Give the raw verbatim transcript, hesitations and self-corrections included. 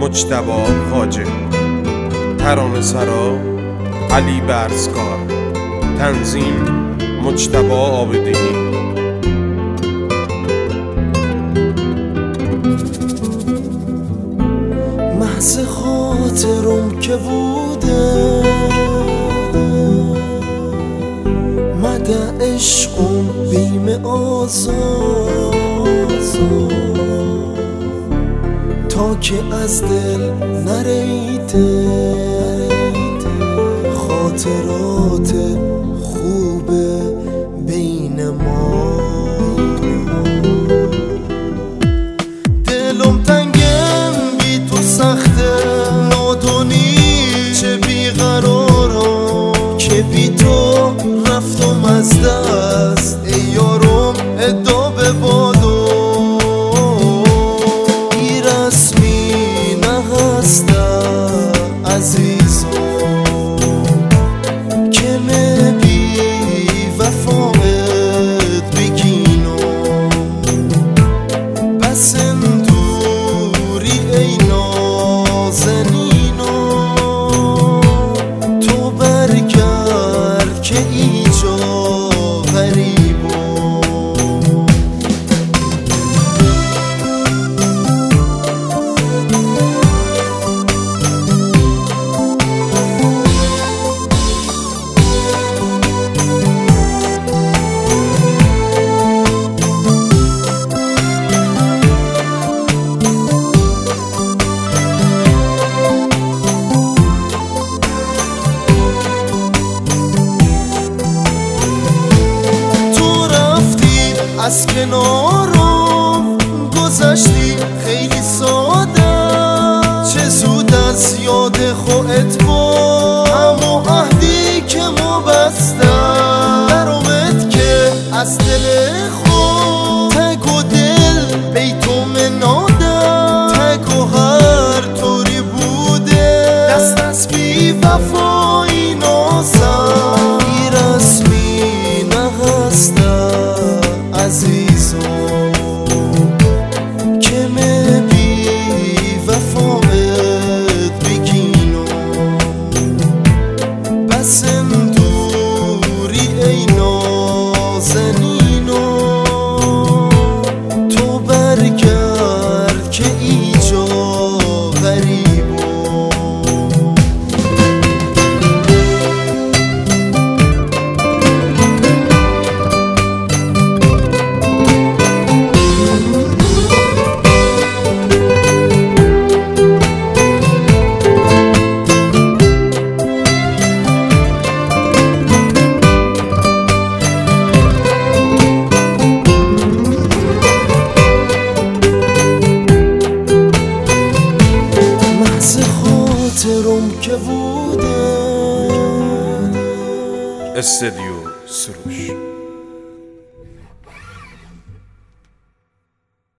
مجتبی خواجه. ترانه سرا علی برزکار. تنظیم مجتبی عابدینی. محض خاطرم که بوده مده عشقم بیم آزاد تا که از دل نریده خاطرات خوب بین ما. دلم تنگم بی تو سخته نادونی چه بیقرارم که بی تو رفتم از دست ای یارم ادا به بادو. ای رسمی نهسته عزیزم که می بی وفایت بگینم بس اندوری ای نازنینم تو برگرد که ایجا غریبم. از کنارم گذشتی خیلی ساده چه زود از یاد خودت با همو عهدی که ما بستم در اومد که از دل خود تک و دل بیتو منادم تک و هر طوری بوده دست از بی وفایی نازم. ای رسمی نهسته عزیزم که می بی وفایت بگینم بس اندوری ای نازنینم تو برگرد که ایجا غریبم. خاطرم که بوده استدیو سروش.